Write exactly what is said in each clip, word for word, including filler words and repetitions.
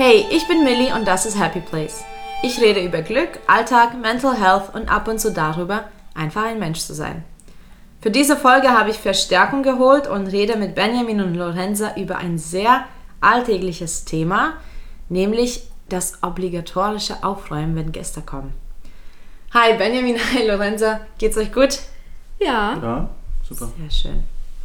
Hey, ich bin Millie und das ist Happy Place. Ich rede über Glück, Alltag, Mental Health und ab und zu darüber, einfach ein Mensch zu sein. Für diese Folge habe ich Verstärkung geholt und rede mit Benjamin und Lorenza über ein sehr alltägliches Thema, nämlich das obligatorische Aufräumen, wenn Gäste kommen. Hi Benjamin, hi Lorenza, geht's euch gut? Ja. Ja, super. Sehr schön.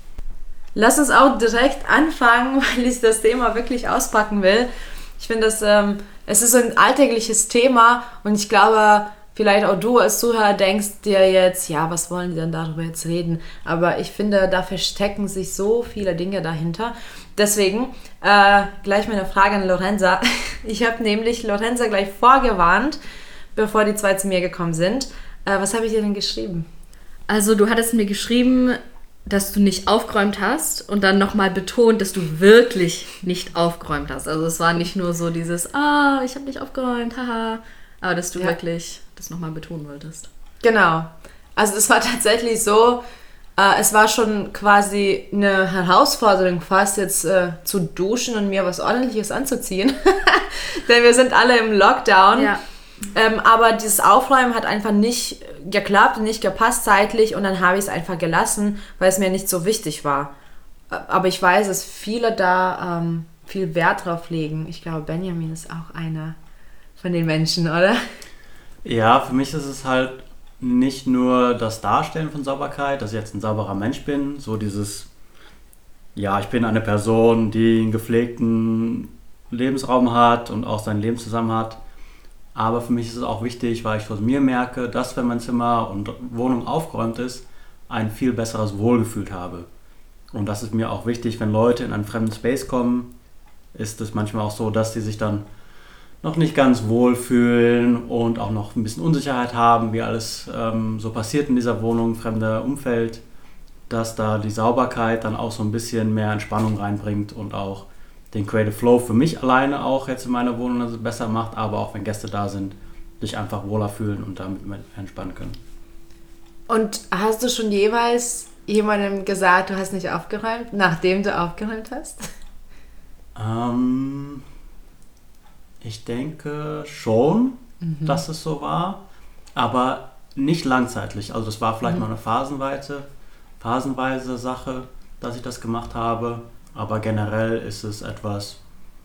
Lass uns auch direkt anfangen, weil ich das Thema wirklich auspacken will. Ich finde, das, ähm, es ist ein alltägliches Thema und ich glaube, vielleicht auch du als Zuhörer denkst dir jetzt, ja, was wollen die denn darüber jetzt reden? Aber ich finde, da verstecken sich so viele Dinge dahinter. Deswegen äh, gleich meine Frage an Lorenza. Ich habe nämlich Lorenza gleich vorgewarnt, bevor die zwei zu mir gekommen sind. Äh, was habe ich dir denn geschrieben? Also du hattest mir geschrieben, dass du nicht aufgeräumt hast und dann nochmal betont, dass du wirklich nicht aufgeräumt hast. Also es war nicht nur so dieses, ah, ich habe nicht aufgeräumt, haha, aber dass du ja. wirklich das nochmal betonen wolltest. Genau. Also es war tatsächlich so, äh, es war schon quasi eine Herausforderung fast jetzt äh, zu duschen und mir was Ordentliches anzuziehen. Denn wir sind alle im Lockdown. Ja. Ähm, aber dieses Aufräumen hat einfach nicht geklappt, nicht gepasst zeitlich und dann habe ich es einfach gelassen, weil es mir nicht so wichtig war. Aber ich weiß, dass viele da ähm, viel Wert drauf legen. Ich glaube, Benjamin ist auch einer von den Menschen, oder? Ja, für mich ist es halt nicht nur das Darstellen von Sauberkeit, dass ich jetzt ein sauberer Mensch bin, so dieses, ja, ich bin eine Person, die einen gepflegten Lebensraum hat und auch sein Leben zusammen hat. Aber für mich ist es auch wichtig, weil ich von mir merke, dass wenn mein Zimmer und Wohnung aufgeräumt ist, ein viel besseres Wohlgefühl habe. Und das ist mir auch wichtig, wenn Leute in einen fremden Space kommen, ist es manchmal auch so, dass sie sich dann noch nicht ganz wohl fühlen und auch noch ein bisschen Unsicherheit haben, wie alles ähm, so passiert in dieser Wohnung, fremder Umfeld, dass da die Sauberkeit dann auch so ein bisschen mehr Entspannung reinbringt und auch den Creative Flow für mich alleine auch jetzt in meiner Wohnung also besser macht, aber auch wenn Gäste da sind, sich einfach wohler fühlen und damit entspannen können. Und hast du schon jeweils jemandem gesagt, du hast nicht aufgeräumt, nachdem du aufgeräumt hast? Ähm, ich denke schon, mhm. dass es so war, aber nicht langzeitlich. Also das war vielleicht mhm. mal eine phasenweise, phasenweise Sache, dass ich das gemacht habe. Aber generell ist es etwas,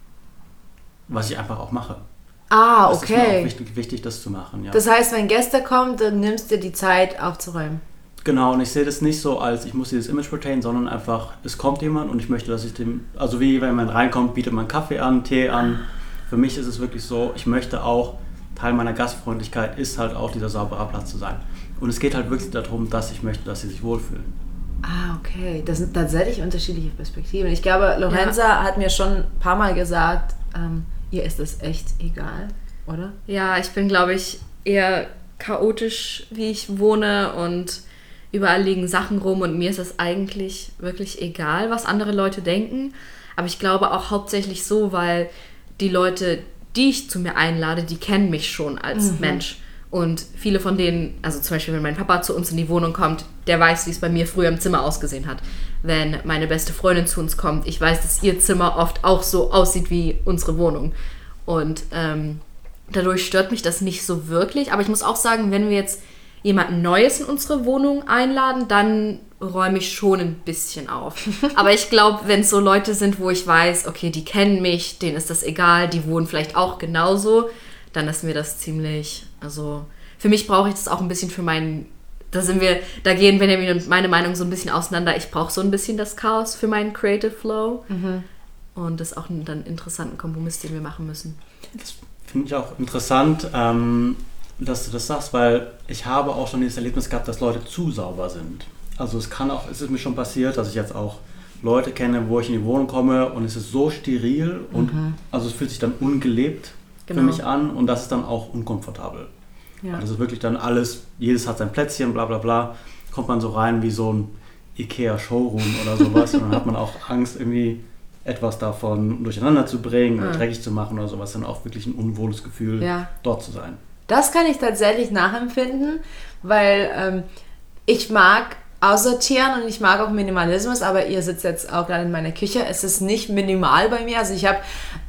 was ich einfach auch mache. Ah, okay. Es ist mir auch wichtig, wichtig, das zu machen, ja. Das heißt, wenn Gäste kommen, dann nimmst du dir die Zeit aufzuräumen. Genau, und ich sehe das nicht so als, ich muss dieses Image retain, sondern einfach, es kommt jemand und ich möchte, dass ich dem, also wie wenn man reinkommt, bietet man Kaffee an, Tee an. Für mich ist es wirklich so, ich möchte auch, Teil meiner Gastfreundlichkeit ist halt auch dieser saubere Platz zu sein. Und es geht halt wirklich darum, dass ich möchte, dass sie sich wohlfühlen. Ah, okay. Das sind tatsächlich unterschiedliche Perspektiven. Ich glaube, Lorenza ja. hat mir schon ein paar Mal gesagt, ähm, ihr ist das echt egal, oder? Ja, ich bin, glaube ich, eher chaotisch, wie ich wohne und überall liegen Sachen rum und mir ist es eigentlich wirklich egal, was andere Leute denken. Aber ich glaube auch hauptsächlich so, weil die Leute, die ich zu mir einlade, die kennen mich schon als mhm. Mensch. Und viele von denen, also zum Beispiel, wenn mein Papa zu uns in die Wohnung kommt, der weiß, wie es bei mir früher im Zimmer ausgesehen hat. Wenn meine beste Freundin zu uns kommt, ich weiß, dass ihr Zimmer oft auch so aussieht wie unsere Wohnung. Und ähm, dadurch stört mich das nicht so wirklich. Aber ich muss auch sagen, wenn wir jetzt jemanden Neues in unsere Wohnung einladen, dann räume ich schon ein bisschen auf. Aber ich glaube, wenn es so Leute sind, wo ich weiß, okay, die kennen mich, denen ist das egal, die wohnen vielleicht auch genauso, dann ist mir das ziemlich, also für mich brauche ich das auch ein bisschen für meinen, da sind wir, da gehen Benjamin und meine Meinung so ein bisschen auseinander. Ich brauche so ein bisschen das Chaos für meinen Creative Flow mhm. und das ist auch ein dann interessanten Kompromiss, den wir machen müssen. Das finde ich auch interessant, ähm, dass du das sagst, weil ich habe auch schon dieses Erlebnis gehabt, dass Leute zu sauber sind. Also es kann auch, es ist mir schon passiert, dass ich jetzt auch Leute kenne, wo ich in die Wohnung komme und es ist so steril und mhm. also es fühlt sich dann ungelebt Genau. für mich an und das ist dann auch unkomfortabel. Ja. Das ist wirklich dann alles, jedes hat sein Plätzchen, bla bla bla, kommt man so rein wie so ein Ikea-Showroom oder sowas und dann hat man auch Angst, irgendwie etwas davon durcheinander zu bringen oder mhm. dreckig zu machen oder sowas, dann auch wirklich ein unwohles Gefühl, ja. dort zu sein. Das kann ich tatsächlich nachempfinden, weil ähm, ich mag aussortieren und ich mag auch Minimalismus, aber ihr sitzt jetzt auch gerade in meiner Küche. Es ist nicht minimal bei mir. Also ich habe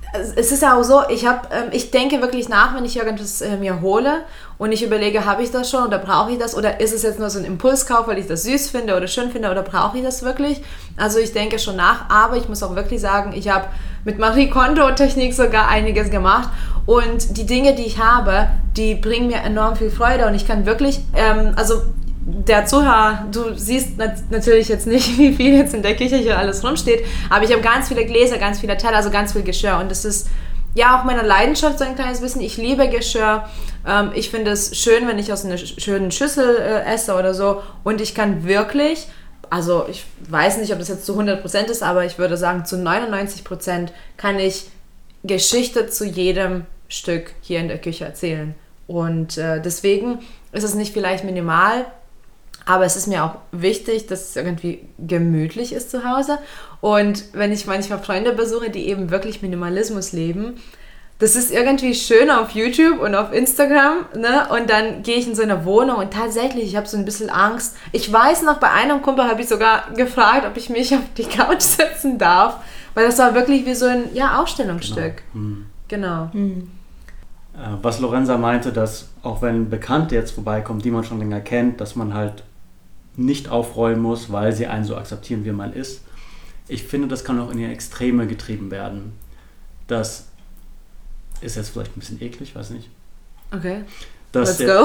es ist ja auch so, ich, hab, ähm, ich denke wirklich nach, wenn ich irgendwas äh, mir hole und ich überlege, habe ich das schon oder brauche ich das oder ist es jetzt nur so ein Impulskauf, weil ich das süß finde oder schön finde oder brauche ich das wirklich? Also ich denke schon nach, aber ich muss auch wirklich sagen, ich habe mit Marie Kondo-Technik sogar einiges gemacht und die Dinge, die ich habe, die bringen mir enorm viel Freude und ich kann wirklich, ähm, also der Zuhörer, du siehst nat- natürlich jetzt nicht, wie viel jetzt in der Küche hier alles rumsteht, aber ich habe ganz viele Gläser, ganz viele Teller, also ganz viel Geschirr und das ist ja auch meine Leidenschaft so ein kleines bisschen. Ich liebe Geschirr, ähm, ich finde es schön, wenn ich aus einer schönen Schüssel äh, esse oder so und ich kann wirklich, also ich weiß nicht, ob das jetzt zu hundert Prozent ist, aber ich würde sagen, zu neunundneunzig Prozent kann ich Geschichte zu jedem Stück hier in der Küche erzählen und äh, deswegen ist es nicht vielleicht minimal, aber es ist mir auch wichtig, dass es irgendwie gemütlich ist zu Hause. Und wenn ich manchmal Freunde besuche, die eben wirklich Minimalismus leben, das ist irgendwie schön auf YouTube und auf Instagram. Ne? Und dann gehe ich in so eine Wohnung und tatsächlich, ich habe so ein bisschen Angst. Ich weiß noch, bei einem Kumpel habe ich sogar gefragt, ob ich mich auf die Couch setzen darf. Weil das war wirklich wie so ein ja, Ausstellungsstück. Genau. Mhm. Genau. Mhm. Was Lorenza meinte, dass auch wenn Bekannte jetzt vorbeikommen, die man schon länger kennt, dass man halt nicht aufräumen muss, weil sie einen so akzeptieren, wie man ist. Ich finde, das kann auch in die Extreme getrieben werden. Das ist jetzt vielleicht ein bisschen eklig, weiß nicht. Okay, dass let's go.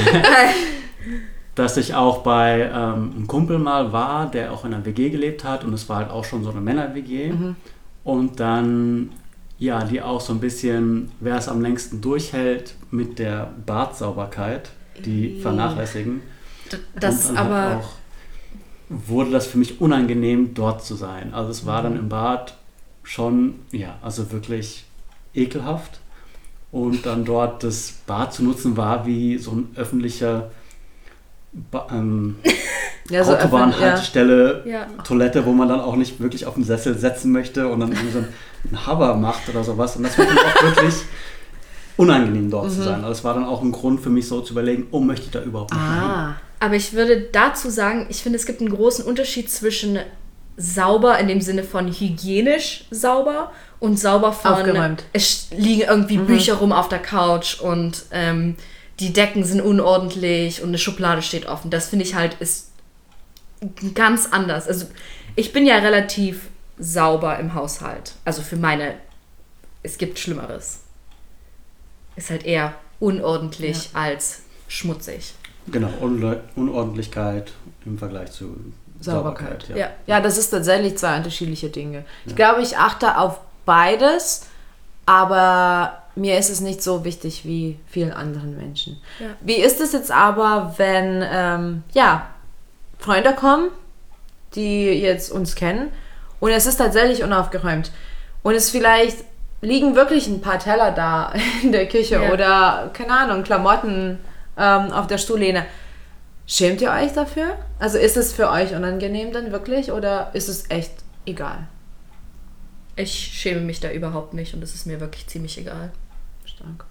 Dass ich auch bei ähm, einem Kumpel mal war, der auch in einer W G gelebt hat und es war halt auch schon so eine Männer-W G. Mhm. Und dann, ja, die auch so ein bisschen, wer es am längsten durchhält mit der Badsauberkeit, die vernachlässigen. Das und aber halt auch wurde das für mich unangenehm, dort zu sein. Also es war dann im Bad schon, ja, also wirklich ekelhaft. Und dann dort das Bad zu nutzen war wie so ein öffentlicher ba- ähm, ja, so Autobahnhaltestelle, ja. Toilette, wo man dann auch nicht wirklich auf den Sessel setzen möchte und dann irgendwie so ein Hover macht oder sowas. Und das war dann auch wirklich unangenehm, dort mhm. zu sein. Also es war dann auch ein Grund für mich so zu überlegen, oh, möchte ich da überhaupt nicht ah. hin? Aber ich würde dazu sagen, ich finde, es gibt einen großen Unterschied zwischen sauber in dem Sinne von hygienisch sauber und sauber von aufgeräumt. Es liegen irgendwie mhm. Bücher rum auf der Couch und ähm, die Decken sind unordentlich und eine Schublade steht offen. Das finde ich halt ist ganz anders. Also ich bin ja relativ sauber im Haushalt. Also für meine, es gibt Schlimmeres. Ist halt eher unordentlich ja. als schmutzig. Genau, Unle- Unordentlichkeit im Vergleich zu Sauberkeit. Sauberkeit ja. Ja. ja, das ist tatsächlich zwei unterschiedliche Dinge. Ich ja. glaube, ich achte auf beides, aber mir ist es nicht so wichtig wie vielen anderen Menschen. Ja. Wie ist es jetzt aber, wenn ähm, ja, Freunde kommen, die jetzt uns kennen und es ist tatsächlich unaufgeräumt und es vielleicht liegen wirklich ein paar Teller da in der Küche ja. oder, keine Ahnung, Klamotten ähm, auf der Stuhllehne. Schämt ihr euch dafür? Also ist es für euch unangenehm dann wirklich oder ist es echt egal? Ich schäme mich da überhaupt nicht und es ist mir wirklich ziemlich egal. Stark.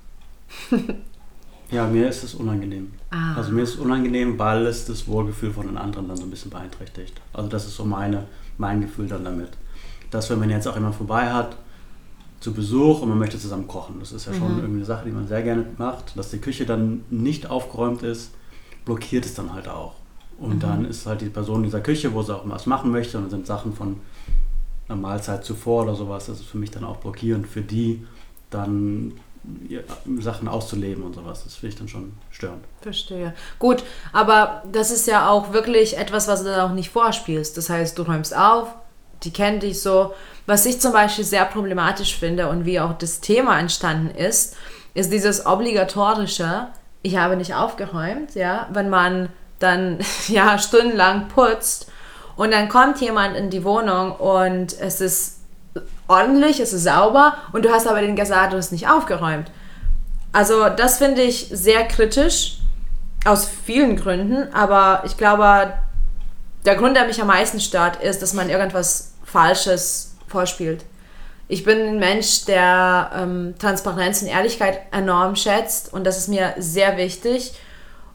Ja, mir ist es unangenehm. Ah. Also mir ist es unangenehm, weil es das Wohlgefühl von den anderen dann so ein bisschen beeinträchtigt. Also das ist so meine, mein Gefühl dann damit. Dass wenn man jetzt auch jemand vorbei hat, zu Besuch und man möchte zusammen kochen. Das ist ja schon mhm. irgendwie eine Sache, die man sehr gerne macht. Dass die Küche dann nicht aufgeräumt ist, blockiert es dann halt auch. Und mhm. dann ist halt die Person in dieser Küche, wo sie auch was machen möchte und dann sind Sachen von einer Mahlzeit zuvor oder sowas, das ist für mich dann auch blockierend für die, dann ja, Sachen auszuleben und sowas. Das finde ich dann schon störend. Verstehe. Gut, aber das ist ja auch wirklich etwas, was du dann auch nicht vorspielst. Das heißt, du räumst auf, die kennen dich so. Was ich zum Beispiel sehr problematisch finde und wie auch das Thema entstanden ist, ist dieses obligatorische, ich habe nicht aufgeräumt, ja, wenn man dann ja stundenlang putzt und dann kommt jemand in die Wohnung und es ist ordentlich, es ist sauber und du hast aber den gesagt, du hast nicht aufgeräumt. Also das finde ich sehr kritisch, aus vielen Gründen, aber ich glaube, der Grund, der mich am meisten stört, ist, dass man irgendwas Falsches vorspielt. Ich bin ein Mensch, der ähm, Transparenz und Ehrlichkeit enorm schätzt und das ist mir sehr wichtig.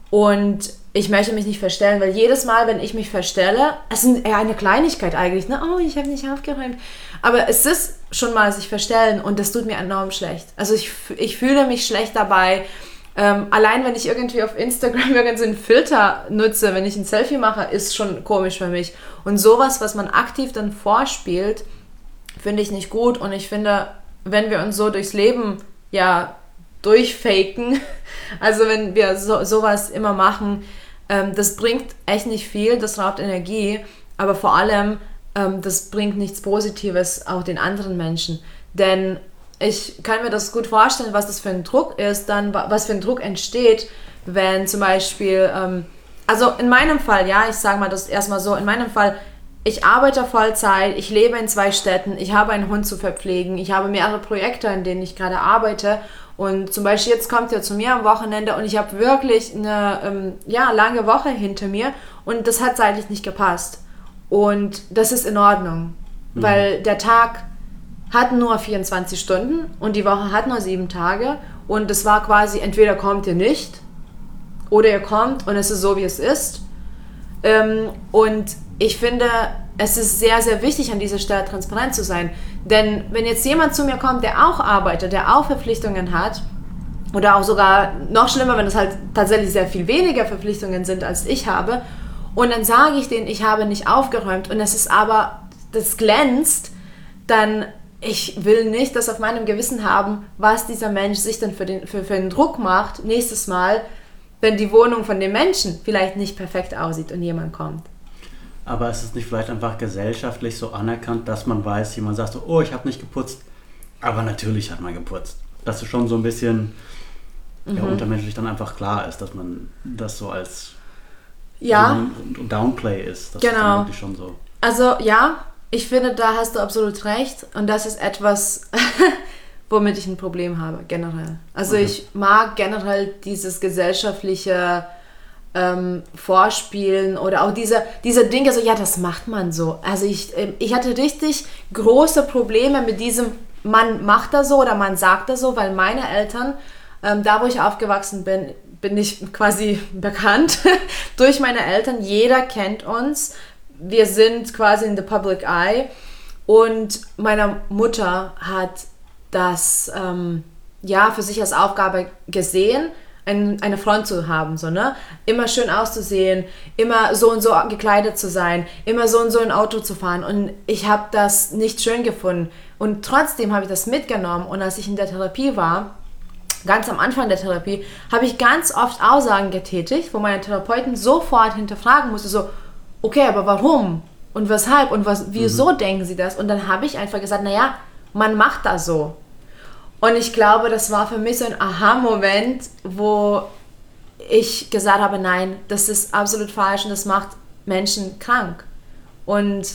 Und ich möchte mich nicht verstellen, weil jedes Mal, wenn ich mich verstelle, es ist eher eine Kleinigkeit eigentlich, ne? Oh, ich habe nicht aufgeräumt. Aber es ist schon mal sich verstellen und das tut mir enorm schlecht. Also ich, ich fühle mich schlecht dabei. Ähm, allein wenn ich irgendwie auf Instagram irgendeinen Filter nutze, wenn ich ein Selfie mache, ist schon komisch für mich. Und sowas, was man aktiv dann vorspielt, finde ich nicht gut. Und ich finde, wenn wir uns so durchs Leben ja durchfaken, also wenn wir so, sowas immer machen, ähm, das bringt echt nicht viel, das raubt Energie, aber vor allem, ähm, das bringt nichts Positives auch den anderen Menschen. Denn ich kann mir das gut vorstellen, was das für ein Druck ist, dann was für ein Druck entsteht, wenn zum Beispiel, ähm, also in meinem Fall, ja, ich sage mal das erstmal so, in meinem Fall, ich arbeite Vollzeit, ich lebe in zwei Städten, ich habe einen Hund zu verpflegen, ich habe mehrere Projekte, in denen ich gerade arbeite und zum Beispiel jetzt kommt er zu mir am Wochenende und ich habe wirklich eine ähm, ja, lange Woche hinter mir und das hat zeitlich nicht gepasst und das ist in Ordnung, mhm. weil der Tag hat nur vierundzwanzig Stunden und die Woche hat nur sieben Tage und es war quasi, entweder kommt ihr nicht oder ihr kommt und es ist so, wie es ist. Ähm, und ich finde, es ist sehr, sehr wichtig, an dieser Stelle transparent zu sein. Denn wenn jetzt jemand zu mir kommt, der auch arbeitet, der auch Verpflichtungen hat, oder auch sogar noch schlimmer, wenn es halt tatsächlich sehr viel weniger Verpflichtungen sind, als ich habe, und dann sage ich denen, ich habe nicht aufgeräumt und es ist aber, das glänzt, dann ich will nicht das auf meinem Gewissen haben, was dieser Mensch sich dann für den, für, für den Druck macht, nächstes Mal, wenn die Wohnung von dem Menschen vielleicht nicht perfekt aussieht und jemand kommt. Aber ist es nicht vielleicht einfach gesellschaftlich so anerkannt, dass man weiß, jemand sagt so, oh, ich habe nicht geputzt, aber natürlich hat man geputzt. Dass es schon so ein bisschen mhm. ja, untermenschlich dann einfach klar ist, dass man das so als ja. so ein Downplay ist. Das genau. ist dann wirklich schon so. Also ja, ich finde, da hast du absolut recht und das ist etwas, womit ich ein Problem habe, generell. Also okay. ich mag generell dieses gesellschaftliche ähm, Vorspielen oder auch diese, diese Dinge, so ja, das macht man so. Also ich, ich hatte richtig große Probleme mit diesem, man macht das so oder man sagt das so, weil meine Eltern, ähm, da wo ich aufgewachsen bin, bin ich quasi bekannt durch meine Eltern. Jeder kennt uns. Wir sind quasi in the public eye und meine Mutter hat das ähm, ja für sich als Aufgabe gesehen, ein, eine Front zu haben, so, ne? Immer schön auszusehen, immer so und so gekleidet zu sein, immer so und so ein Auto zu fahren und ich habe das nicht schön gefunden und trotzdem habe ich das mitgenommen und als ich in der Therapie war, ganz am Anfang der Therapie, habe ich ganz oft Aussagen getätigt, wo meine Therapeuten sofort hinterfragen musste, so okay, aber warum und weshalb und was, wieso mhm. denken sie das? Und dann habe ich einfach gesagt, naja, man macht das so. Und ich glaube, das war für mich so ein Aha-Moment, wo ich gesagt habe, nein, das ist absolut falsch und das macht Menschen krank. Und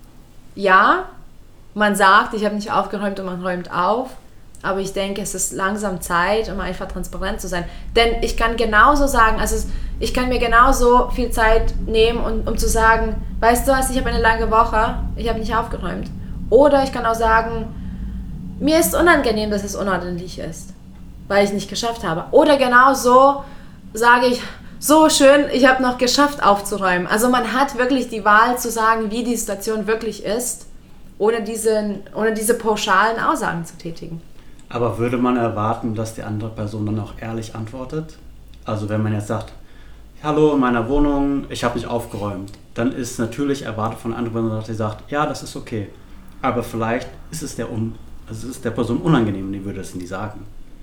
ja, man sagt, ich habe nicht aufgeräumt und man räumt auf, aber ich denke, es ist langsam Zeit, um einfach transparent zu sein. Denn ich kann genauso sagen, also ich kann mir genauso viel Zeit nehmen, um, um zu sagen, weißt du was, ich habe eine lange Woche, ich habe nicht aufgeräumt. Oder ich kann auch sagen, mir ist unangenehm, dass es unordentlich ist, weil ich nicht geschafft habe. Oder genauso sage ich, so schön, ich habe noch geschafft aufzuräumen. Also man hat wirklich die Wahl zu sagen, wie die Situation wirklich ist, ohne diese, ohne diese pauschalen Aussagen zu tätigen. Aber würde man erwarten, dass die andere Person dann auch ehrlich antwortet? Also wenn man jetzt sagt, hallo, in meiner Wohnung, ich habe nicht aufgeräumt, dann ist natürlich erwartet von der anderen Person, dass sie sagt, ja, das ist okay. Aber vielleicht ist es der, Un- also ist der Person unangenehm und die würde es nie sagen.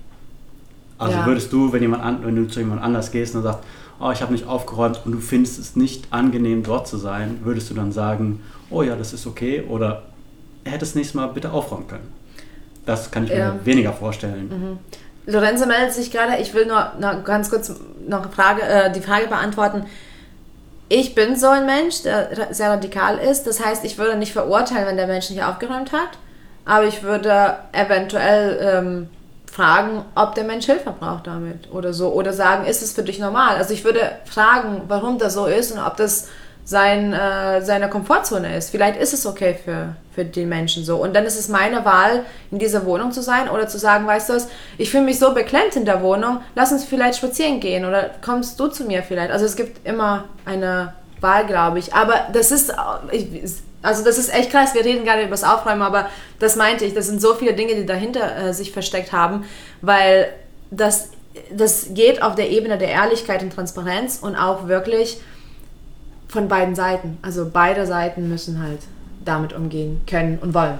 Also ja. würdest du, wenn, jemand an, wenn du zu jemand anders gehst und sagst, oh, ich habe nicht aufgeräumt und du findest es nicht angenehm, dort zu sein, würdest du dann sagen, oh ja, das ist okay oder hättest nächstes Mal bitte aufräumen können? Das kann ich mir ja. weniger vorstellen. Mhm. Lorenzo meldet sich gerade. Ich will nur noch ganz kurz noch eine Frage, äh, die Frage beantworten. Ich bin so ein Mensch, der sehr radikal ist. Das heißt, ich würde nicht verurteilen, wenn der Mensch nicht aufgeräumt hat. Aber ich würde eventuell ähm, fragen, ob der Mensch Hilfe braucht damit oder so. Oder sagen, ist es für dich normal? Also ich würde fragen, warum das so ist und ob das sein, äh, seine Komfortzone ist. Vielleicht ist es okay für, für die Menschen so. Und dann ist es meine Wahl, in dieser Wohnung zu sein oder zu sagen, weißt du was, ich fühle mich so beklemmt in der Wohnung, lass uns vielleicht spazieren gehen oder kommst du zu mir vielleicht. Also es gibt immer eine Wahl, glaube ich. Aber das ist, also das ist echt krass, wir reden gerade über das Aufräumen, aber das meinte ich, das sind so viele Dinge, die dahinter äh, sich versteckt haben, weil das, das geht auf der Ebene der Ehrlichkeit und Transparenz und auch wirklich von beiden Seiten. Also beide Seiten müssen halt damit umgehen können und wollen.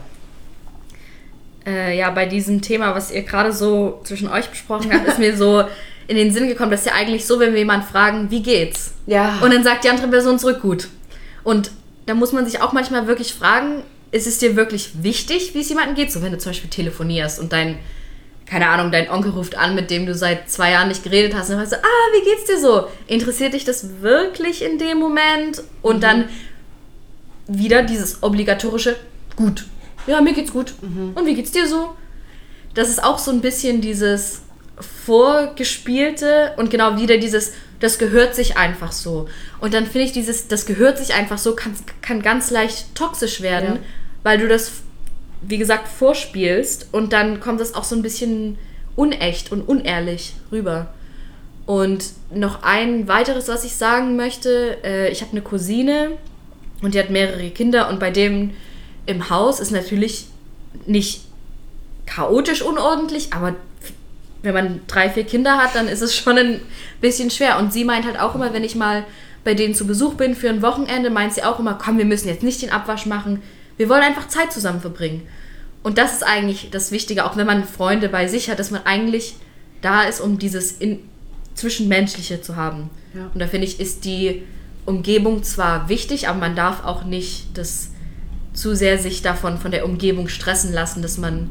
Äh, ja, bei diesem Thema, was ihr gerade so zwischen euch besprochen habt, ist mir so in den Sinn gekommen, das ist ja eigentlich so, wenn wir jemanden fragen, wie geht's? Ja. Und dann sagt die andere Person zurück, gut. Und da muss man sich auch manchmal wirklich fragen, ist es dir wirklich wichtig, wie es jemandem geht? So, wenn du zum Beispiel telefonierst und dein, keine Ahnung, dein Onkel ruft an, mit dem du seit zwei Jahren nicht geredet hast, und dann sagst du, ah, wie geht's dir so? Interessiert dich das wirklich in dem Moment? Und mhm. dann wieder dieses obligatorische, gut. Ja, mir geht's gut. Mhm. Und wie geht's dir so? Das ist auch so ein bisschen dieses Vorgespielte und genau wieder dieses, das gehört sich einfach so. Und dann finde ich dieses, das gehört sich einfach so, kann, kann ganz leicht toxisch werden, ja. weil du das, wie gesagt, vorspielst und dann kommt das auch so ein bisschen unecht und unehrlich rüber. Und noch ein weiteres, was ich sagen möchte, äh, ich habe eine Cousine und die hat mehrere Kinder und bei dem im Haus ist natürlich nicht chaotisch unordentlich, aber wenn man drei, vier Kinder hat, dann ist es schon ein bisschen schwer. Und sie meint halt auch immer, wenn ich mal bei denen zu Besuch bin für ein Wochenende, meint sie auch immer, komm, wir müssen jetzt nicht den Abwasch machen, wir wollen einfach Zeit zusammen verbringen. Und das ist eigentlich das Wichtige, auch wenn man Freunde bei sich hat, dass man eigentlich da ist, um dieses in- Zwischenmenschliche zu haben. Ja. Und da finde ich, ist die Umgebung zwar wichtig, aber man darf auch nicht das zu sehr sich davon von der Umgebung stressen lassen, dass man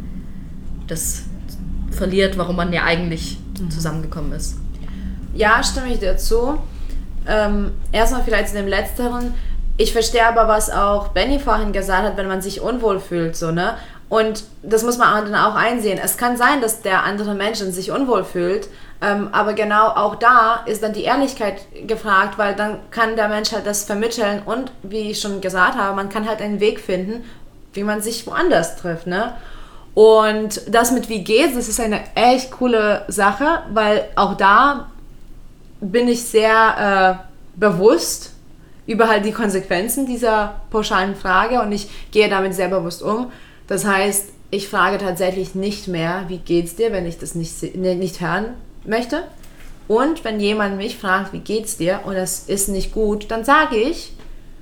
das verliert, warum man ja eigentlich mhm. zusammengekommen ist. Ja, stimme ich dir zu. Ähm, erstmal vielleicht zu dem Letzteren. Ich verstehe aber, was auch Benny vorhin gesagt hat, wenn man sich unwohl fühlt, so, ne? Und das muss man dann auch einsehen. Es kann sein, dass der andere Mensch sich unwohl fühlt, ähm, aber genau auch da ist dann die Ehrlichkeit gefragt, weil dann kann der Mensch halt das vermitteln und, wie ich schon gesagt habe, man kann halt einen Weg finden, wie man sich woanders trifft, ne? Und das mit wie geht's, das ist eine echt coole Sache, weil auch da bin ich sehr äh, bewusst über halt die Konsequenzen dieser pauschalen Frage und ich gehe damit sehr bewusst um. Das heißt, ich frage tatsächlich nicht mehr, wie geht's dir, wenn ich das nicht, nicht hören möchte. Und wenn jemand mich fragt, wie geht's dir und es ist nicht gut, dann sage ich,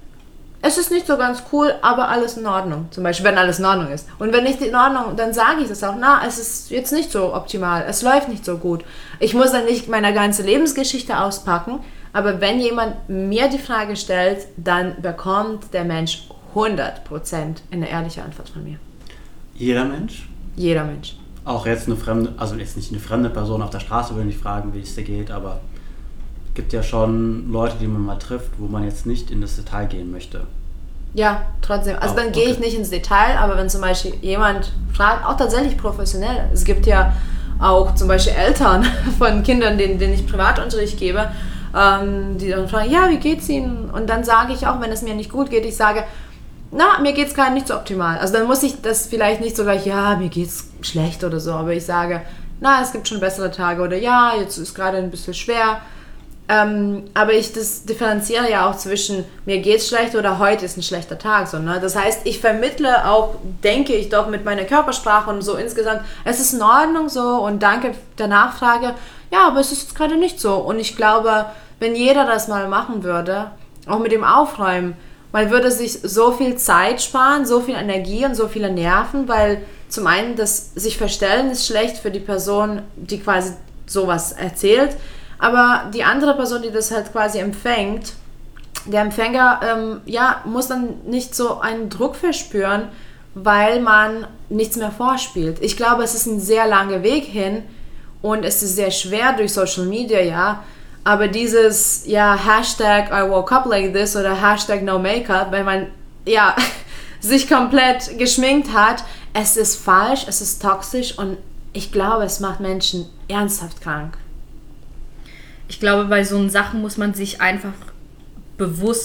es ist nicht so ganz cool, aber alles in Ordnung. Zum Beispiel, wenn alles in Ordnung ist. Und wenn nicht in Ordnung, dann sage ich das auch. Na, es ist jetzt nicht so optimal. Es läuft nicht so gut. Ich muss dann nicht meine ganze Lebensgeschichte auspacken. Aber wenn jemand mir die Frage stellt, dann bekommt der Mensch hundert Prozent eine ehrliche Antwort von mir. Jeder Mensch? Jeder Mensch. Auch jetzt eine fremde, also jetzt nicht eine fremde Person auf der Straße würde ich fragen, wie es dir geht, aber es gibt ja schon Leute, die man mal trifft, wo man jetzt nicht in das Detail gehen möchte. Ja, trotzdem. Also oh, dann gehe okay. ich nicht ins Detail, aber wenn zum Beispiel jemand fragt, auch tatsächlich professionell, es gibt ja auch zum Beispiel Eltern von Kindern, denen, denen ich Privatunterricht gebe, ähm, die dann fragen, ja, wie geht's Ihnen? Und dann sage ich auch, wenn es mir nicht gut geht, ich sage, na, mir geht's gerade nicht so optimal. Also dann muss ich das vielleicht nicht so gleich, ja, mir geht's schlecht oder so, aber ich sage, na, es gibt schon bessere Tage oder ja, jetzt ist gerade ein bisschen schwer. Ähm, aber ich das differenziere ja auch zwischen mir geht's schlecht oder heute ist ein schlechter Tag. So, ne? Das heißt, ich vermittle auch, denke ich doch mit meiner Körpersprache und so insgesamt, es ist in Ordnung so und danke der Nachfrage, ja, aber es ist jetzt gerade nicht so. Und ich glaube, wenn jeder das mal machen würde, auch mit dem Aufräumen, man würde sich so viel Zeit sparen, so viel Energie und so viele Nerven, weil zum einen das sich verstellen ist schlecht für die Person, die quasi sowas erzählt, aber die andere Person, die das halt quasi empfängt, der Empfänger, ähm, ja, muss dann nicht so einen Druck verspüren, weil man nichts mehr vorspielt. Ich glaube, es ist ein sehr langer Weg hin und es ist sehr schwer durch Social Media, ja, aber dieses, ja, Hashtag I woke up like this oder Hashtag no makeup, wenn man, ja, sich komplett geschminkt hat, es ist falsch, es ist toxisch und ich glaube, es macht Menschen ernsthaft krank. Ich glaube, bei so Sachen muss man sich einfach bewusst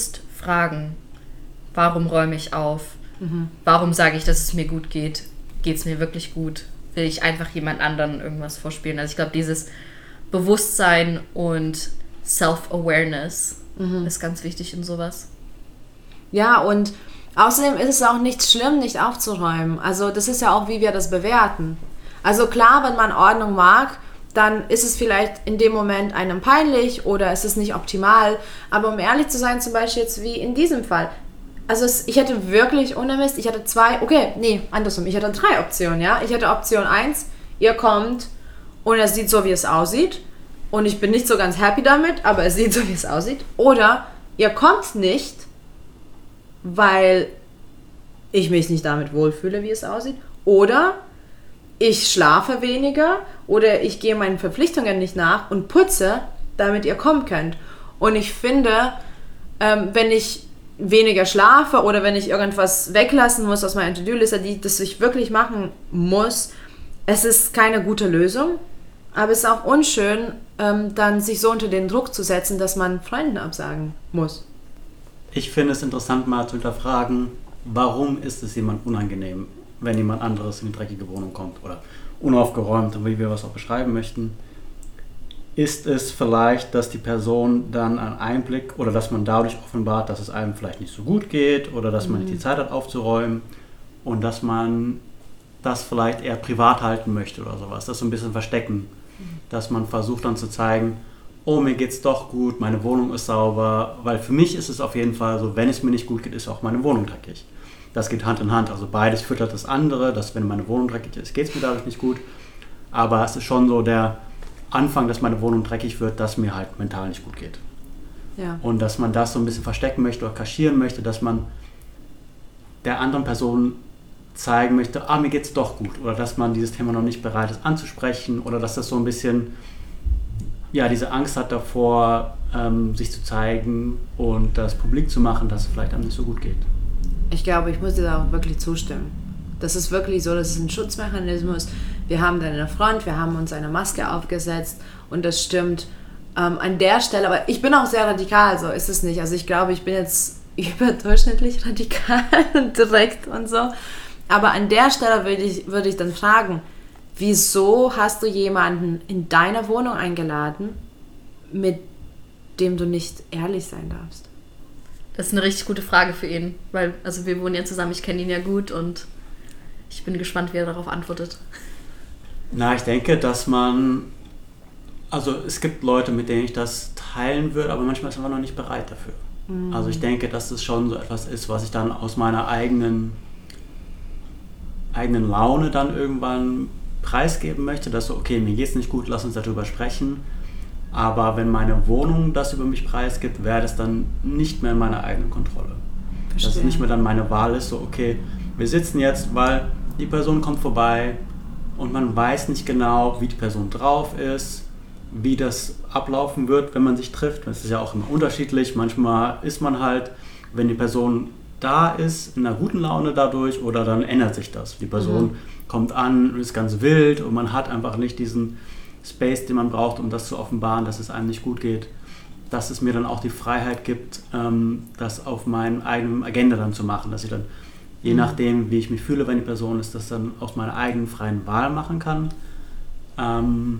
fragen, warum räume ich auf? Mhm. Warum sage ich, dass es mir gut geht? Geht es mir wirklich gut? Will ich einfach jemand anderen irgendwas vorspielen? Also ich glaube, dieses Bewusstsein und Self-Awareness mhm. ist ganz wichtig in sowas. Ja, und außerdem ist es auch nicht schlimm, nicht aufzuräumen. Also das ist ja auch, wie wir das bewerten. Also klar, wenn man Ordnung mag, dann ist es vielleicht in dem Moment einem peinlich oder es ist nicht optimal. Aber um ehrlich zu sein, zum Beispiel jetzt wie in diesem Fall. Also es, ich hätte wirklich ohne Mist, ich hatte zwei, okay, nee, andersrum, ich hatte drei Optionen, ja. Ich hatte Option eins, ihr kommt und es sieht so, wie es aussieht. Und ich bin nicht so ganz happy damit, aber es sieht so, wie es aussieht. Oder ihr kommt nicht, weil ich mich nicht damit wohlfühle, wie es aussieht. Oder ich schlafe weniger oder ich gehe meinen Verpflichtungen nicht nach und putze, damit ihr kommen könnt. Und ich finde, ähm, wenn ich weniger schlafe oder wenn ich irgendwas weglassen muss aus meiner To-Do-Liste, die das ich wirklich machen muss, es ist keine gute Lösung. Aber es ist auch unschön, ähm, dann sich so unter den Druck zu setzen, dass man Freunden absagen muss. Ich finde es interessant, mal zu hinterfragen, warum ist es jemand unangenehm, wenn jemand anderes in die dreckige Wohnung kommt oder unaufgeräumt, wie wir was auch beschreiben möchten. Ist es vielleicht, dass die Person dann einen Einblick oder dass man dadurch offenbart, dass es einem vielleicht nicht so gut geht oder dass man nicht die Zeit hat aufzuräumen und dass man das vielleicht eher privat halten möchte oder sowas, das so ein bisschen verstecken, dass man versucht dann zu zeigen, oh, mir geht's doch gut, meine Wohnung ist sauber, weil für mich ist es auf jeden Fall so, wenn es mir nicht gut geht, ist auch meine Wohnung dreckig. Das geht Hand in Hand, also beides füttert das andere, dass wenn meine Wohnung dreckig ist, geht es mir dadurch nicht gut, aber es ist schon so der Anfang, dass meine Wohnung dreckig wird, dass mir halt mental nicht gut geht. Ja. Und dass man das so ein bisschen verstecken möchte oder kaschieren möchte, dass man der anderen Person zeigen möchte, ah, mir geht's doch gut, oder dass man dieses Thema noch nicht bereit ist anzusprechen oder dass das so ein bisschen, ja, diese Angst hat davor, ähm, sich zu zeigen und das publik zu machen, dass es vielleicht einem nicht so gut geht. Ich glaube, ich muss dir da auch wirklich zustimmen. Das ist wirklich so, das ist ein Schutzmechanismus. Wir haben da eine Front, wir haben uns eine Maske aufgesetzt und das stimmt ähm, an der Stelle. Aber ich bin auch sehr radikal, so ist es nicht. Also ich glaube, ich bin jetzt überdurchschnittlich radikal und direkt und so. Aber an der Stelle würde ich, würde ich dann fragen, wieso hast du jemanden in deine Wohnung eingeladen, mit dem du nicht ehrlich sein darfst? Das ist eine richtig gute Frage für ihn, weil also wir wohnen ja zusammen, ich kenne ihn ja gut und ich bin gespannt, wie er darauf antwortet. Na, ich denke, dass man, also es gibt Leute, mit denen ich das teilen würde, aber manchmal ist man noch nicht bereit dafür. Mhm. Also ich denke, dass es schon so etwas ist, was ich dann aus meiner eigenen, eigenen Laune dann irgendwann preisgeben möchte, dass so, okay, mir geht's nicht gut, lass uns darüber sprechen. Aber wenn meine Wohnung das über mich preisgibt, wäre das dann nicht mehr in meiner eigenen Kontrolle. Verstehe. Dass es nicht mehr dann meine Wahl ist, so okay, wir sitzen jetzt, weil die Person kommt vorbei und man weiß nicht genau, wie die Person drauf ist, wie das ablaufen wird, wenn man sich trifft. Das ist ja auch immer unterschiedlich. Manchmal ist man halt, wenn die Person da ist, in einer guten Laune dadurch oder dann ändert sich das. Die Person mhm. kommt an und ist ganz wild und man hat einfach nicht diesen Space, den man braucht, um das zu offenbaren, dass es einem nicht gut geht, dass es mir dann auch die Freiheit gibt, ähm, das auf meinem eigenen Agenda dann zu machen, dass ich dann, je mhm. nachdem, wie ich mich fühle, wenn die Person ist, das dann aus meiner eigenen freien Wahl machen kann ähm,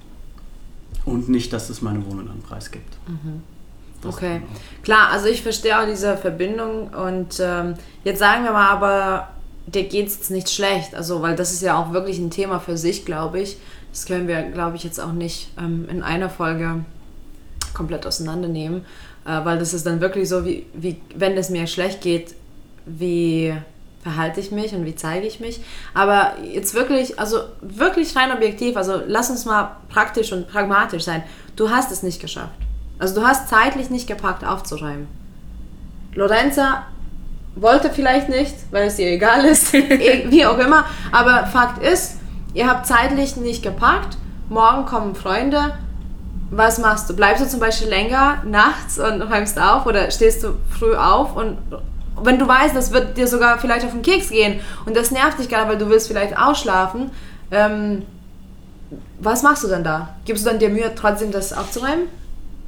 und nicht, dass es meine Wohnung dann preisgibt. Mhm. Okay, klar, also ich verstehe auch diese Verbindung und ähm, jetzt sagen wir mal aber, dir geht es jetzt nicht schlecht, also weil das ist ja auch wirklich ein Thema für sich, glaube ich. Das können wir, glaube ich, jetzt auch nicht ähm, in einer Folge komplett auseinandernehmen, äh, weil das ist dann wirklich so, wie, wie wenn es mir schlecht geht, wie verhalte ich mich und wie zeige ich mich. Aber jetzt wirklich, also wirklich rein objektiv, also lass uns mal praktisch und pragmatisch sein. Du hast es nicht geschafft. Also du hast zeitlich nicht gepackt aufzuräumen. Lorenza wollte vielleicht nicht, weil es ihr egal ist, wie auch immer, aber Fakt ist, ihr habt zeitlich nicht gepackt, morgen kommen Freunde, was machst du? Bleibst du zum Beispiel länger nachts und räumst auf oder stehst du früh auf und wenn du weißt, das wird dir sogar vielleicht auf den Keks gehen und das nervt dich gerade, weil du willst vielleicht ausschlafen, ähm, was machst du dann da? Gibst du dann dir Mühe, trotzdem das aufzuräumen?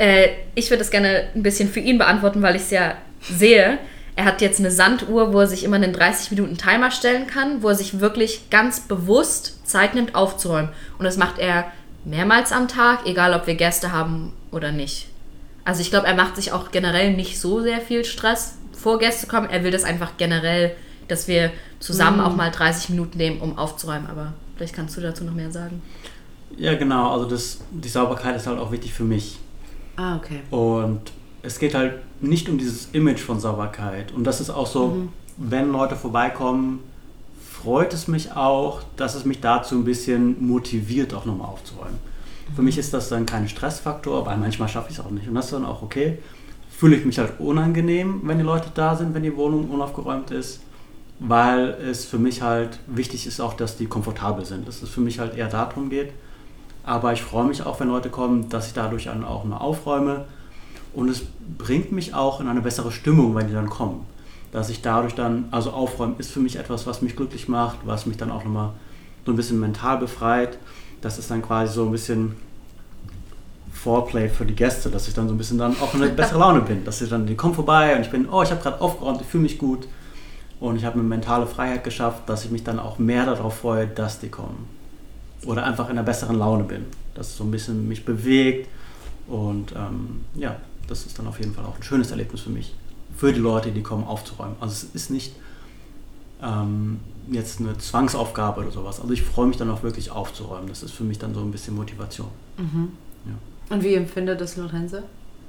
Äh, ich würde das gerne ein bisschen für ihn beantworten, weil ich es ja sehe. Er hat jetzt eine Sanduhr, wo er sich immer einen dreißig Minuten Timer stellen kann, wo er sich wirklich ganz bewusst Zeit nimmt, aufzuräumen. Und das macht er mehrmals am Tag, egal ob wir Gäste haben oder nicht. Also ich glaube, er macht sich auch generell nicht so sehr viel Stress, vor Gäste kommen. Er will das einfach generell, dass wir zusammen mhm. auch mal dreißig Minuten nehmen, um aufzuräumen. Aber vielleicht kannst du dazu noch mehr sagen. Ja, genau. Also das, die Sauberkeit ist halt auch wichtig für mich. Ah, okay. Und es geht halt nicht um dieses Image von Sauberkeit. Und das ist auch so, mhm. wenn Leute vorbeikommen, freut es mich auch, dass es mich dazu ein bisschen motiviert, auch nochmal aufzuräumen. Mhm. Für mich ist das dann kein Stressfaktor, weil manchmal schaffe ich es auch nicht. Und das ist dann auch okay. Fühle ich mich halt unangenehm, wenn die Leute da sind, wenn die Wohnung unaufgeräumt ist, weil es für mich halt wichtig ist auch, dass die komfortabel sind. Dass es für mich halt eher darum geht. Aber ich freue mich auch, wenn Leute kommen, dass ich dadurch dann auch nur aufräume. Und es bringt mich auch in eine bessere Stimmung, wenn die dann kommen. Dass ich dadurch dann, also aufräumen ist für mich etwas, was mich glücklich macht, was mich dann auch nochmal so ein bisschen mental befreit. Das ist dann quasi so ein bisschen Foreplay für die Gäste, dass ich dann so ein bisschen dann auch in eine bessere Laune bin. Dass ich dann, die kommen vorbei und ich bin, oh, ich habe gerade aufgeräumt, ich fühle mich gut. Und ich habe eine mentale Freiheit geschafft, dass ich mich dann auch mehr darauf freue, dass die kommen. Oder einfach in einer besseren Laune bin. Dass es so ein bisschen mich bewegt. Und ähm, ja, das ist dann auf jeden Fall auch ein schönes Erlebnis für mich. Für die Leute, die kommen, aufzuräumen. Also es ist nicht ähm, jetzt eine Zwangsaufgabe oder sowas. Also ich freue mich dann auch wirklich aufzuräumen. Das ist für mich dann so ein bisschen Motivation. Mhm. Ja. Und wie empfindet das Lorenzo?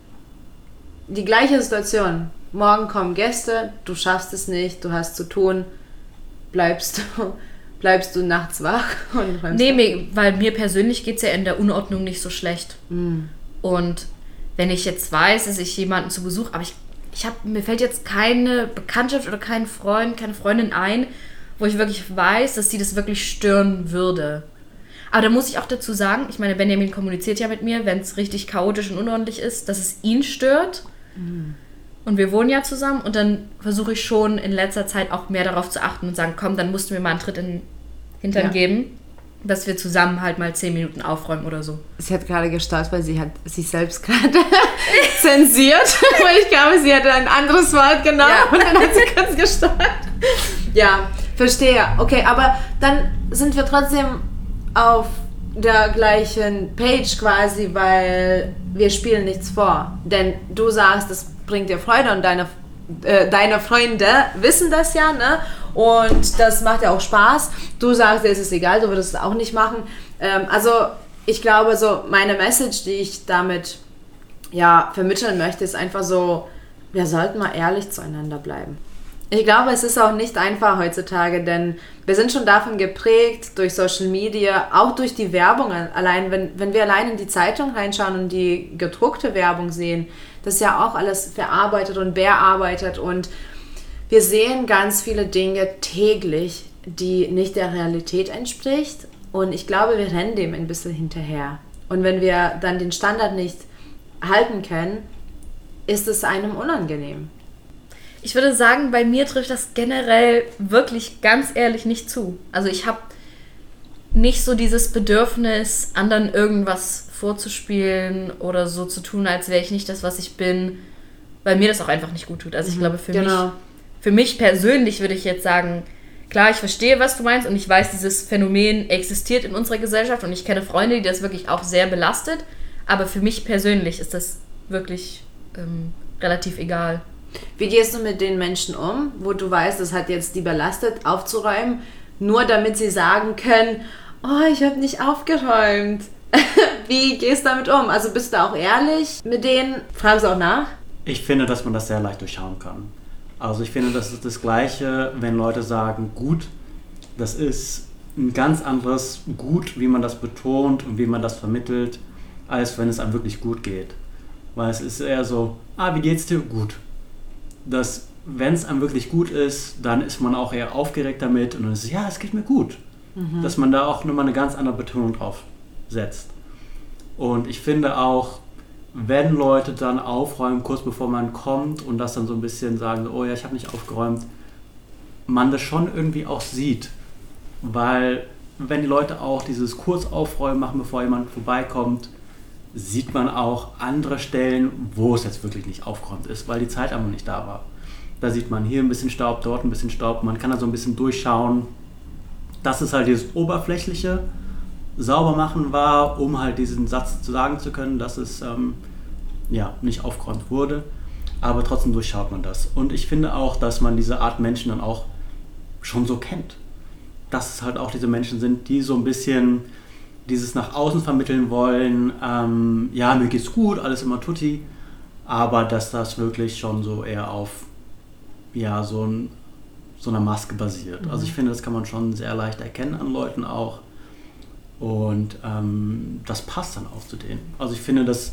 Die gleiche Situation. Morgen kommen Gäste, du schaffst es nicht, du hast zu tun, bleibst du, bleibst du nachts wach? Und räumst nee, du? mir, weil mir persönlich geht es ja in der Unordnung nicht so schlecht. Mhm. Und wenn ich jetzt weiß, dass ich jemanden zu Besuch, aber ich, ich hab, mir fällt jetzt keine Bekanntschaft oder kein Freund, keine Freundin ein, wo ich wirklich weiß, dass sie das wirklich stören würde. Aber da muss ich auch dazu sagen, ich meine, Benjamin kommuniziert ja mit mir, wenn es richtig chaotisch und unordentlich ist, dass es ihn stört. Mhm. Und wir wohnen ja zusammen und dann versuche ich schon in letzter Zeit auch mehr darauf zu achten und sagen, komm, dann musst du mir mal einen Tritt in den Hintern ja. geben, dass wir zusammen halt mal zehn Minuten aufräumen oder so. Sie hat gerade gestartet, weil sie hat sich selbst gerade zensiert, weil ich glaube, sie hätte ein anderes Wort genommen ja. und dann hat sie kurz gestartet. Ja, verstehe. Okay, aber dann sind wir trotzdem auf der gleichen Page quasi, weil wir spielen nichts vor. Denn du sagst, das bringt dir Freude und deine, äh, deine Freunde wissen das ja, ne? Und das macht ja auch Spaß. Du sagst, dir ist es egal, du würdest es auch nicht machen. Ähm, also ich glaube, so meine Message, die ich damit ja, vermitteln möchte, ist einfach so, wir sollten mal ehrlich zueinander bleiben. Ich glaube, es ist auch nicht einfach heutzutage, denn wir sind schon davon geprägt, durch Social Media, auch durch die Werbung. Allein, wenn, wenn wir allein in die Zeitung reinschauen und die gedruckte Werbung sehen, das ist ja auch alles verarbeitet und bearbeitet und wir sehen ganz viele Dinge täglich, die nicht der Realität entspricht und ich glaube, wir rennen dem ein bisschen hinterher. Und wenn wir dann den Standard nicht halten können, ist es einem unangenehm. Ich würde sagen, bei mir trifft das generell wirklich ganz ehrlich nicht zu. Also ich habe nicht so dieses Bedürfnis, anderen irgendwas vorzuspielen oder so zu tun, als wäre ich nicht das, was ich bin, weil mir das auch einfach nicht gut tut. Also ich glaube, für genau. mich, für mich persönlich würde ich jetzt sagen, klar, ich verstehe, was du meinst und ich weiß, dieses Phänomen existiert in unserer Gesellschaft und ich kenne Freunde, die das wirklich auch sehr belastet, aber für mich persönlich ist das wirklich ähm, relativ egal. Wie gehst du mit den Menschen um, wo du weißt, das hat jetzt die belastet, aufzuräumen, nur damit sie sagen können, oh, ich habe nicht aufgeräumt. Wie gehst du damit um? Also bist du auch ehrlich mit denen? Fragst du auch nach? Ich finde, dass man das sehr leicht durchschauen kann. Also ich finde, das ist das Gleiche, wenn Leute sagen, gut, das ist ein ganz anderes Gut, wie man das betont und wie man das vermittelt, als wenn es einem wirklich gut geht. Weil es ist eher so, ah, wie geht's dir? Gut. Dass, wenn es einem wirklich gut ist, dann ist man auch eher aufgeregt damit und dann ist es, ja, es geht mir gut. Mhm. Dass man da auch nochmal eine ganz andere Betonung drauf setzt. Und ich finde auch, wenn Leute dann aufräumen, kurz bevor man kommt und das dann so ein bisschen sagen, oh ja, ich habe nicht aufgeräumt, man das schon irgendwie auch sieht. Weil wenn die Leute auch dieses Kurzaufräumen machen, bevor jemand vorbeikommt, sieht man auch andere Stellen, wo es jetzt wirklich nicht aufgeräumt ist, weil die Zeit einfach nicht da war. Da sieht man hier ein bisschen Staub, dort ein bisschen Staub, man kann da so ein bisschen durchschauen. Das ist halt dieses oberflächliche Saubermachen war, um halt diesen Satz zu sagen zu können, dass es ähm, ja, nicht aufgeräumt wurde, aber trotzdem durchschaut man das. Und ich finde auch, dass man diese Art Menschen dann auch schon so kennt. Dass es halt auch diese Menschen sind, die so ein bisschen dieses nach außen vermitteln wollen, ähm, ja, mir geht's gut, alles immer tutti, aber dass das wirklich schon so eher auf ja, so, ein, so einer Maske basiert. Mhm. Also ich finde, das kann man schon sehr leicht erkennen an Leuten auch und ähm, das passt dann auch zu denen. Also ich finde, das,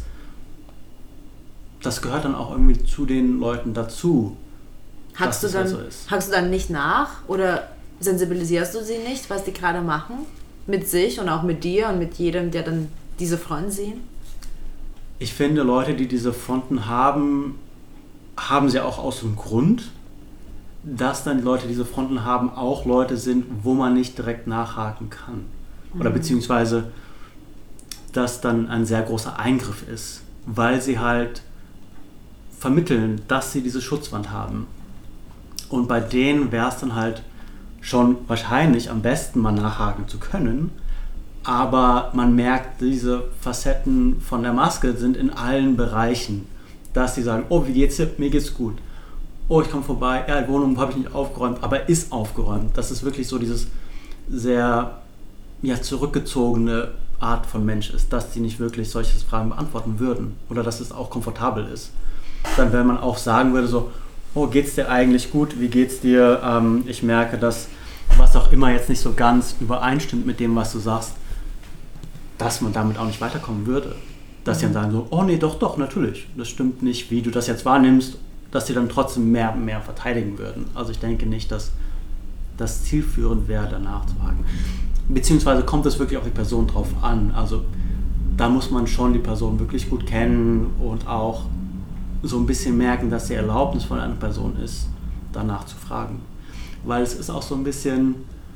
das gehört dann auch irgendwie zu den Leuten dazu, Hackst du dann, so ist. hackst du dann nicht nach oder sensibilisierst du sie nicht, was die gerade machen? Mit sich und auch mit dir und mit jedem, der dann diese Fronten sehen? Ich finde, Leute, die diese Fronten haben, haben sie auch aus dem Grund, dass dann die Leute, die diese Fronten haben, auch Leute sind, wo man nicht direkt nachhaken kann. Oder mhm. beziehungsweise, dass dann ein sehr großer Eingriff ist, weil sie halt vermitteln, dass sie diese Schutzwand haben. Und bei denen wäre es dann halt schon wahrscheinlich am besten mal nachhaken zu können, aber man merkt, diese Facetten von der Maske sind in allen Bereichen, dass die sagen, oh, wie geht's dir? Mir geht's gut. Oh, ich komme vorbei, ja, die Wohnung habe ich nicht aufgeräumt, aber ist aufgeräumt. Das ist wirklich so dieses sehr ja, zurückgezogene Art von Mensch ist, dass die nicht wirklich solche Fragen beantworten würden oder dass es auch komfortabel ist. Dann, wenn man auch sagen würde so, oh, geht's dir eigentlich gut? Wie geht's dir? Ähm, ich merke, dass was auch immer jetzt nicht so ganz übereinstimmt mit dem, was du sagst, dass man damit auch nicht weiterkommen würde. Dass mhm. die dann sagen so, oh nee, doch, doch, natürlich. Das stimmt nicht, wie du das jetzt wahrnimmst, dass die dann trotzdem mehr und mehr verteidigen würden. Also ich denke nicht, dass das zielführend wäre, danach zu haken. Beziehungsweise kommt es wirklich auf die Person drauf an. Also da muss man schon die Person wirklich gut kennen und auch so ein bisschen merken, dass die Erlaubnis von einer Person ist, danach zu fragen. Weil es ist auch so ein bisschen,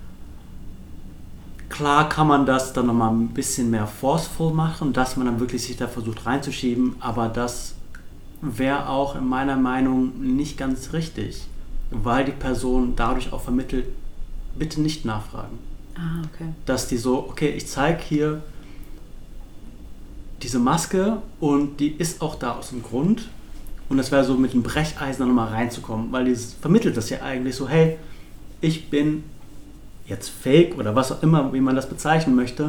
klar kann man das dann nochmal ein bisschen mehr forceful machen, dass man dann wirklich sich da versucht reinzuschieben, aber das wäre auch in meiner Meinung nicht ganz richtig, weil die Person dadurch auch vermittelt, bitte nicht nachfragen. Ah, okay. Dass die so, okay, ich zeige hier diese Maske und die ist auch da aus dem Grund. Und das wäre so mit dem Brecheisen dann nochmal reinzukommen, weil die vermittelt das ja eigentlich so, hey, ich bin jetzt fake oder was auch immer, wie man das bezeichnen möchte.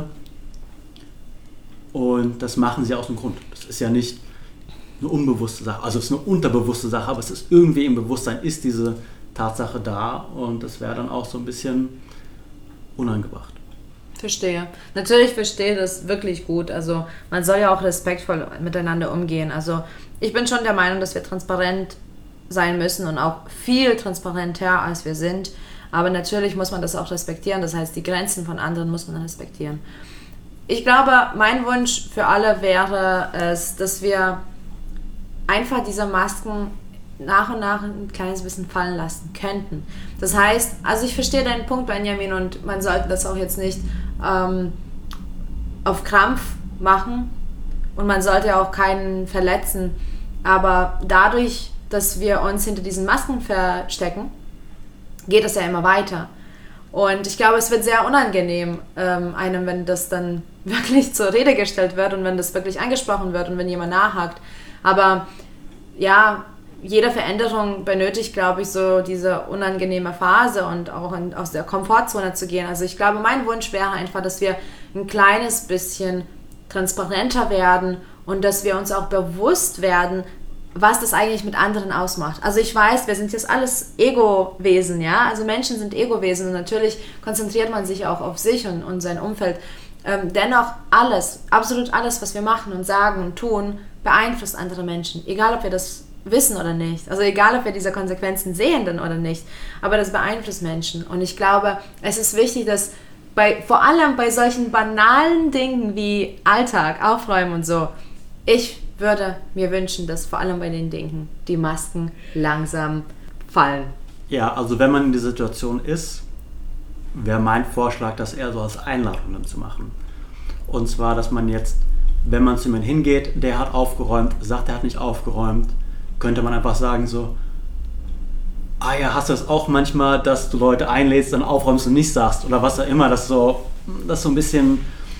Und das machen sie aus dem Grund. Das ist ja nicht eine unbewusste Sache, also es ist eine unterbewusste Sache, aber es ist irgendwie im Bewusstsein, ist diese Tatsache da und das wäre dann auch so ein bisschen unangebracht. Verstehe. Natürlich verstehe das wirklich gut. Also man soll ja auch respektvoll miteinander umgehen. Also ich bin schon der Meinung, dass wir transparent sein müssen und auch viel transparenter, als wir sind. Aber natürlich muss man das auch respektieren. Das heißt, die Grenzen von anderen muss man respektieren. Ich glaube, mein Wunsch für alle wäre es, dass wir einfach diese Masken nach und nach ein kleines bisschen fallen lassen könnten. Das heißt, also ich verstehe deinen Punkt, Benjamin, und man sollte das auch jetzt nicht ähm, auf Krampf machen und man sollte auch keinen verletzen, aber dadurch, dass wir uns hinter diesen Masken verstecken, geht es ja immer weiter. Und ich glaube, es wird sehr unangenehm ähm, einem, wenn das dann wirklich zur Rede gestellt wird und wenn das wirklich angesprochen wird und wenn jemand nachhakt. Aber ja, jede Veränderung benötigt, glaube ich, so diese unangenehme Phase und auch in, aus der Komfortzone zu gehen. Also ich glaube, mein Wunsch wäre einfach, dass wir ein kleines bisschen transparenter werden und dass wir uns auch bewusst werden, was das eigentlich mit anderen ausmacht. Also ich weiß, wir sind jetzt alles Ego-Wesen, ja, also Menschen sind Ego-Wesen und natürlich konzentriert man sich auch auf sich und, und sein Umfeld. Ähm, dennoch alles, absolut alles, was wir machen und sagen und tun, beeinflusst andere Menschen, egal ob wir das wissen oder nicht. Also egal, ob wir diese Konsequenzen sehen dann oder nicht, aber das beeinflusst Menschen. Und ich glaube, es ist wichtig, dass bei, vor allem bei solchen banalen Dingen wie Alltag, Aufräumen und so, ich würde mir wünschen, dass vor allem bei den Dingen die Masken langsam fallen. Ja, also wenn man in der Situation ist, wäre mein Vorschlag, das eher so als Einladung dann zu machen. Und zwar, dass man jetzt wenn man zu jemandem hingeht, der hat aufgeräumt, sagt, er hat nicht aufgeräumt, könnte man einfach sagen so, ah ja, hast du das auch manchmal, dass du Leute einlädst, dann aufräumst und nicht sagst oder was auch immer, dass so, das so ein bisschen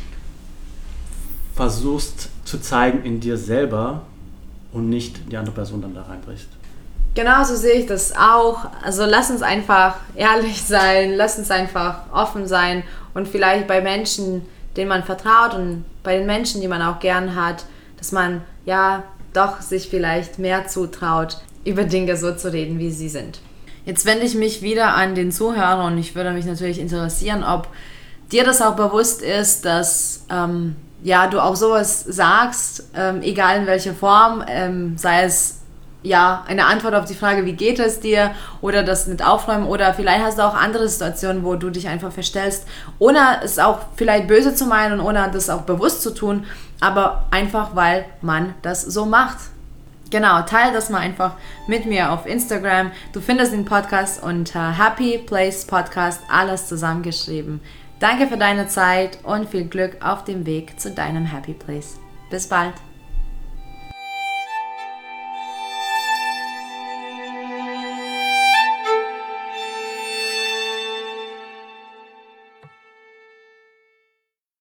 versuchst zu zeigen in dir selber und nicht die andere Person dann da reinbrichst. Genau so sehe ich das auch. Also lass uns einfach ehrlich sein, lass uns einfach offen sein und vielleicht bei Menschen, denen man vertraut und bei den Menschen, die man auch gern hat, dass man ja doch sich vielleicht mehr zutraut, über Dinge so zu reden, wie sie sind. Jetzt wende ich mich wieder an den Zuhörer und ich würde mich natürlich interessieren, ob dir das auch bewusst ist, dass ähm, ja, du auch sowas sagst, ähm, egal in welcher Form, ähm, sei es ja eine Antwort auf die Frage, wie geht es dir, oder das mit Aufräumen, oder vielleicht hast du auch andere Situationen, wo du dich einfach verstellst, ohne es auch vielleicht böse zu meinen und ohne das auch bewusst zu tun, aber einfach, weil man das so macht. Genau, teile das mal einfach mit mir auf Instagram. Du findest den Podcast unter Happy Place Podcast, alles zusammengeschrieben. Danke für deine Zeit und viel Glück auf dem Weg zu deinem Happy Place. Bis bald.